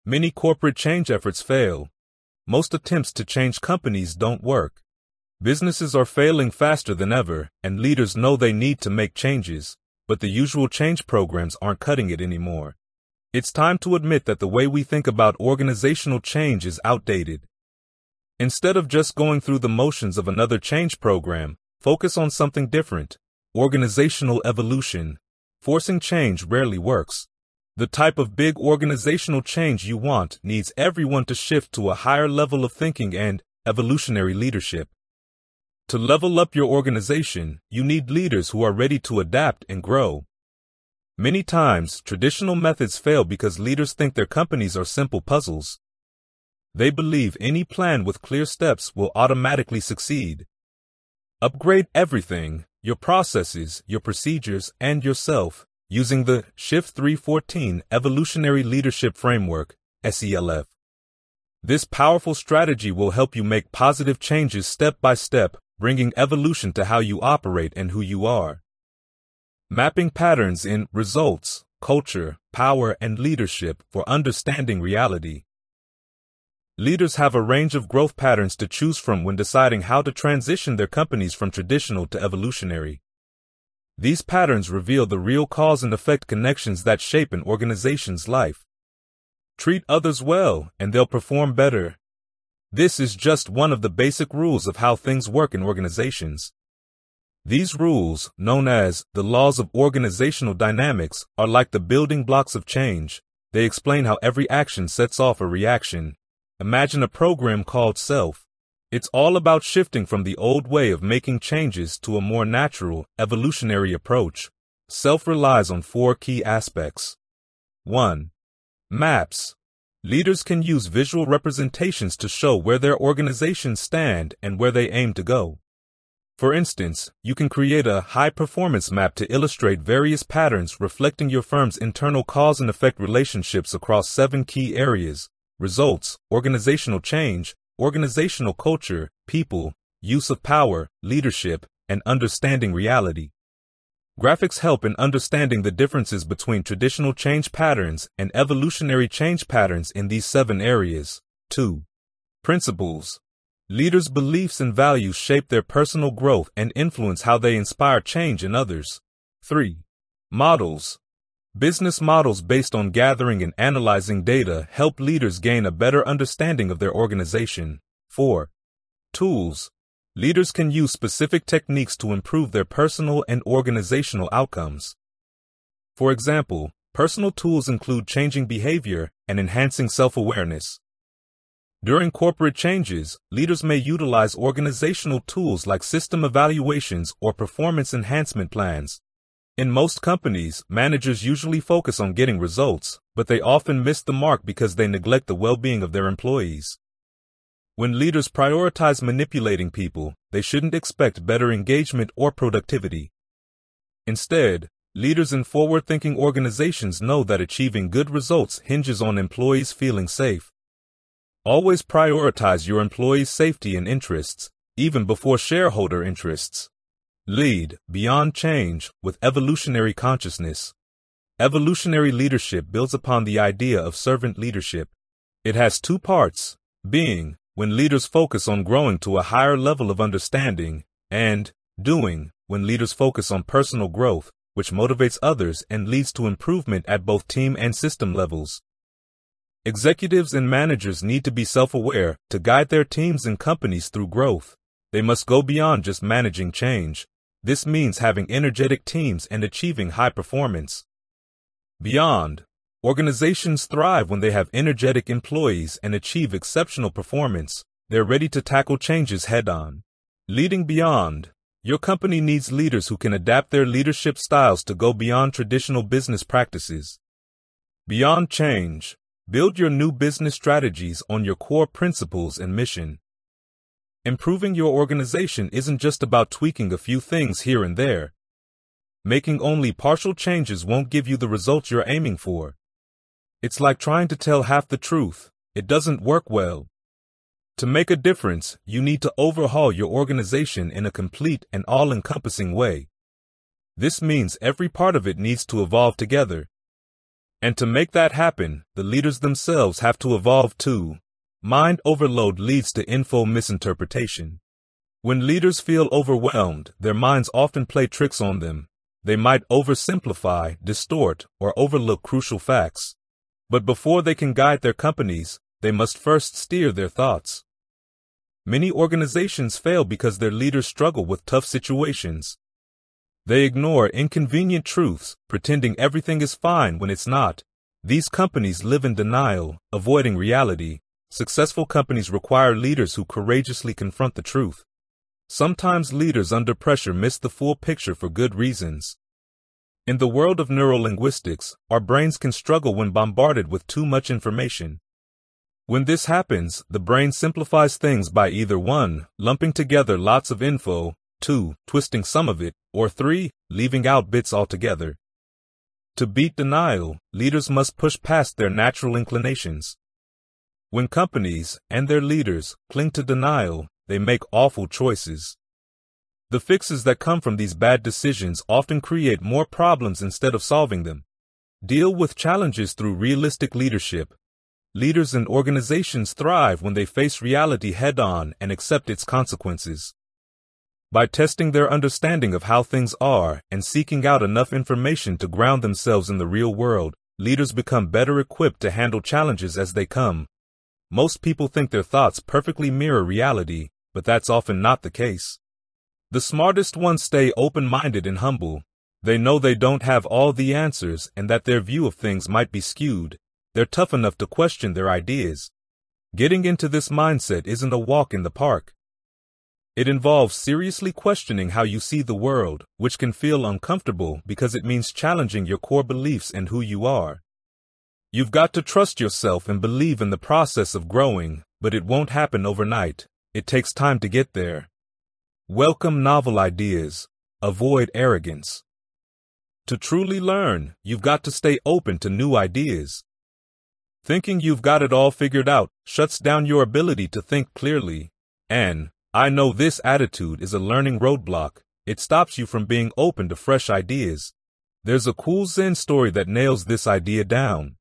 Many corporate change efforts fail. Most attempts to change companies don't work. Businesses are failing faster than ever, and leaders know they need to make changes, but the usual change programs aren't cutting it anymore. It's time to admit that the way we think about organizational change is outdated. Instead of just going through the motions of another change program, focus on something different. Organizational evolution. Forcing change rarely works. The type of big organizational change you want needs everyone to shift to a higher level of thinking and evolutionary leadership. To level up your organization, you need leaders who are ready to adapt and grow. Many times, traditional methods fail because leaders think their companies are simple puzzles. They believe any plan with clear steps will automatically succeed. Upgrade everything, your processes, your procedures, and yourself, using the Shift 314 Evolutionary Leadership Framework, SELF. This powerful strategy will help you make positive changes step by step, bringing evolution to how you operate and who you are. Mapping patterns in results, culture, power, and leadership for understanding reality. Leaders have a range of growth patterns to choose from when deciding how to transition their companies from traditional to evolutionary. These patterns reveal the real cause and effect connections that shape an organization's life. Treat others well, and they'll perform better. This is just one of the basic rules of how things work in organizations. These rules, known as the laws of organizational dynamics, are like the building blocks of change. They explain how every action sets off a reaction. Imagine a program called SELF. It's all about shifting from the old way of making changes to a more natural, evolutionary approach. SELF relies on 4 key aspects. 1. Maps. Leaders can use visual representations to show where their organizations stand and where they aim to go. For instance, you can create a high-performance map to illustrate various patterns reflecting your firm's internal cause and effect relationships across 7 key areas: results, organizational change, organizational culture, people, use of power, leadership, and understanding reality. Graphics help in understanding the differences between traditional change patterns and evolutionary change patterns in these 7 areas. 2. Principles. Leaders' beliefs and values shape their personal growth and influence how they inspire change in others. 3. Models. Business models based on gathering and analyzing data help leaders gain a better understanding of their organization. 4. Tools. Leaders can use specific techniques to improve their personal and organizational outcomes. For example, personal tools include changing behavior and enhancing self-awareness. During corporate changes, leaders may utilize organizational tools like system evaluations or performance enhancement plans. In most companies, managers usually focus on getting results, but they often miss the mark because they neglect the well-being of their employees. When leaders prioritize manipulating people, they shouldn't expect better engagement or productivity. Instead, leaders in forward-thinking organizations know that achieving good results hinges on employees feeling safe. Always prioritize your employees' safety and interests, even before shareholder interests. Lead beyond change with evolutionary consciousness. Evolutionary leadership builds upon the idea of servant leadership. It has 2 parts: being, when leaders focus on growing to a higher level of understanding, and doing, when leaders focus on personal growth, which motivates others and leads to improvement at both team and system levels. Executives and managers need to be self-aware to guide their teams and companies through growth. They must go beyond just managing change. This means having energetic teams and achieving high performance. Beyond. Organizations thrive when they have energetic employees and achieve exceptional performance. They're ready to tackle changes head-on. Leading beyond. Your company needs leaders who can adapt their leadership styles to go beyond traditional business practices. Beyond change. Build your new business strategies on your core principles and mission. Improving your organization isn't just about tweaking a few things here and there. Making only partial changes won't give you the results you're aiming for. It's like trying to tell half the truth. It doesn't work well. To make a difference, you need to overhaul your organization in a complete and all-encompassing way. This means every part of it needs to evolve together. And to make that happen, the leaders themselves have to evolve too. Mind overload leads to info misinterpretation. When leaders feel overwhelmed, their minds often play tricks on them. They might oversimplify, distort, or overlook crucial facts. But before they can guide their companies, they must first steer their thoughts. Many organizations fail because their leaders struggle with tough situations. They ignore inconvenient truths, pretending everything is fine when it's not. These companies live in denial, avoiding reality. Successful companies require leaders who courageously confront the truth. Sometimes leaders under pressure miss the full picture for good reasons. In the world of neurolinguistics, our brains can struggle when bombarded with too much information. When this happens, the brain simplifies things by either 1. Lumping together lots of info, 2. Twisting some of it, or 3. Leaving out bits altogether. To beat denial, leaders must push past their natural inclinations. When companies, and their leaders, cling to denial, they make awful choices. The fixes that come from these bad decisions often create more problems instead of solving them. Deal with challenges through realistic leadership. Leaders and organizations thrive when they face reality head-on and accept its consequences. By testing their understanding of how things are and seeking out enough information to ground themselves in the real world, leaders become better equipped to handle challenges as they come. Most people think their thoughts perfectly mirror reality, but that's often not the case. The smartest ones stay open-minded and humble. They know they don't have all the answers and that their view of things might be skewed. They're tough enough to question their ideas. Getting into this mindset isn't a walk in the park. It involves seriously questioning how you see the world, which can feel uncomfortable because it means challenging your core beliefs and who you are. You've got to trust yourself and believe in the process of growing, but it won't happen overnight. It takes time to get there. Welcome novel ideas. Avoid arrogance. To truly learn, you've got to stay open to new ideas. Thinking you've got it all figured out shuts down your ability to think clearly. And, I know this attitude is a learning roadblock. It stops you from being open to fresh ideas. There's a cool Zen story that nails this idea down.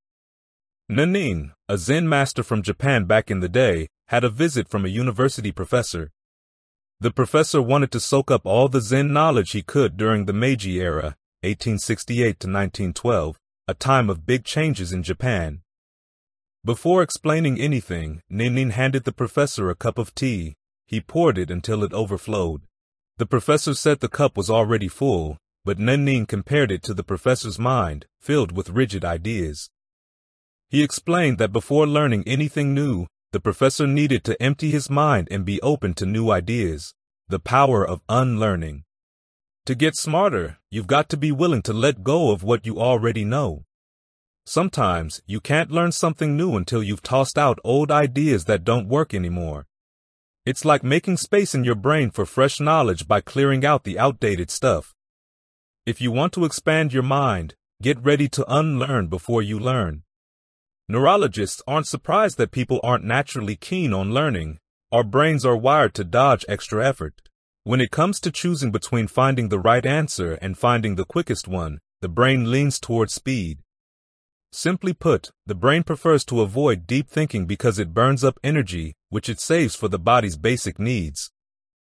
Nanin, a Zen master from Japan back in the day, had a visit from a university professor. The professor wanted to soak up all the Zen knowledge he could during the Meiji era, 1868 to 1912, a time of big changes in Japan. Before explaining anything, Nanin handed the professor a cup of tea. He poured it until it overflowed. The professor said the cup was already full, but Nanin compared it to the professor's mind, filled with rigid ideas. He explained that before learning anything new, the professor needed to empty his mind and be open to new ideas, the power of unlearning. To get smarter, you've got to be willing to let go of what you already know. Sometimes, you can't learn something new until you've tossed out old ideas that don't work anymore. It's like making space in your brain for fresh knowledge by clearing out the outdated stuff. If you want to expand your mind, get ready to unlearn before you learn. Neurologists aren't surprised that people aren't naturally keen on learning. Our brains are wired to dodge extra effort. When it comes to choosing between finding the right answer and finding the quickest one, the brain leans toward speed. Simply put, the brain prefers to avoid deep thinking because it burns up energy, which it saves for the body's basic needs.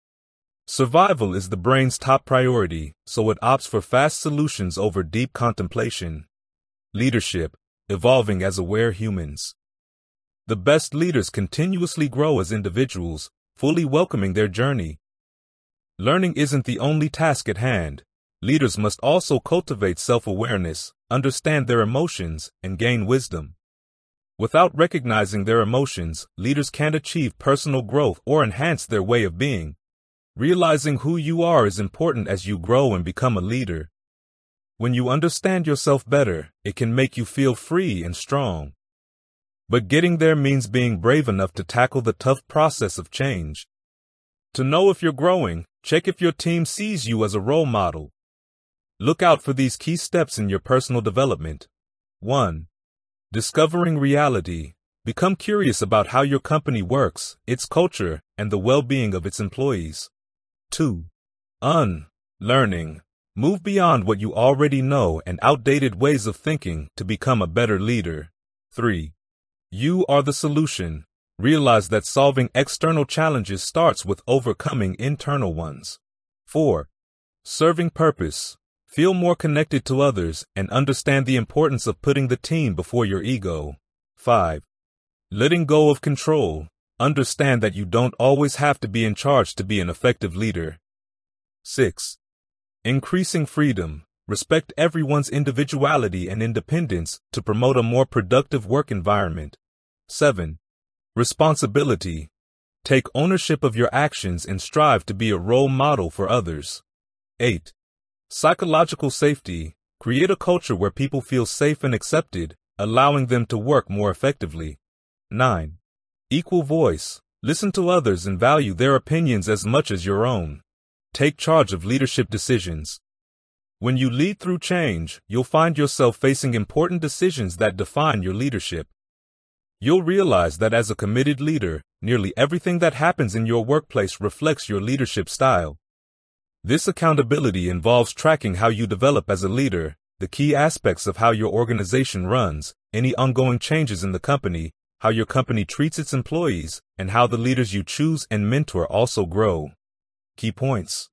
Survival is the brain's top priority, so it opts for fast solutions over deep contemplation. Leadership, evolving as aware humans. The best leaders continuously grow as individuals, fully welcoming their journey. Learning isn't the only task at hand. Leaders must also cultivate self-awareness, understand their emotions, and gain wisdom. Without recognizing their emotions, leaders can't achieve personal growth or enhance their way of being. Realizing who you are is important as you grow and become a leader. When you understand yourself better, it can make you feel free and strong. But getting there means being brave enough to tackle the tough process of change. To know if you're growing, check if your team sees you as a role model. Look out for these key steps in your personal development. 1. Discovering reality. Become curious about how your company works, its culture, and the well-being of its employees. 2. Unlearning. Move beyond what you already know and outdated ways of thinking to become a better leader. 3. You are the solution. Realize that solving external challenges starts with overcoming internal ones. 4. Serving purpose. Feel more connected to others and understand the importance of putting the team before your ego. 5. Letting go of control. Understand that you don't always have to be in charge to be an effective leader. 6. Increasing freedom. Respect everyone's individuality and independence to promote a more productive work environment. 7. Responsibility. Take ownership of your actions and strive to be a role model for others. 8. Psychological safety. Create a culture where people feel safe and accepted, allowing them to work more effectively. 9. Equal voice. Listen to others and value their opinions as much as your own. Take charge of leadership decisions. When you lead through change, you'll find yourself facing important decisions that define your leadership. You'll realize that as a committed leader, nearly everything that happens in your workplace reflects your leadership style. This accountability involves tracking how you develop as a leader, the key aspects of how your organization runs, any ongoing changes in the company, how your company treats its employees, and how the leaders you choose and mentor also grow. Key points.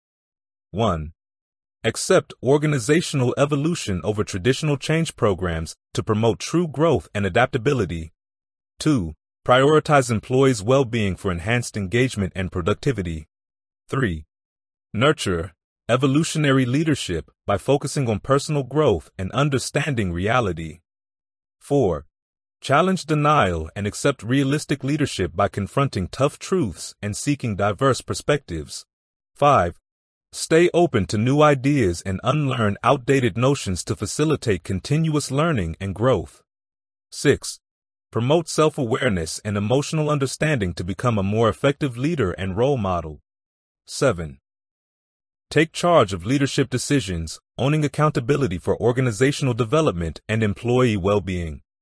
1. Accept organizational evolution over traditional change programs to promote true growth and adaptability. 2. Prioritize employees' well-being for enhanced engagement and productivity. 3. Nurture evolutionary leadership by focusing on personal growth and understanding reality. 4. Challenge denial and accept realistic leadership by confronting tough truths and seeking diverse perspectives. 5. Stay open to new ideas and unlearn outdated notions to facilitate continuous learning and growth. 6. Promote self-awareness and emotional understanding to become a more effective leader and role model. 7. Take charge of leadership decisions, owning accountability for organizational development and employee well-being.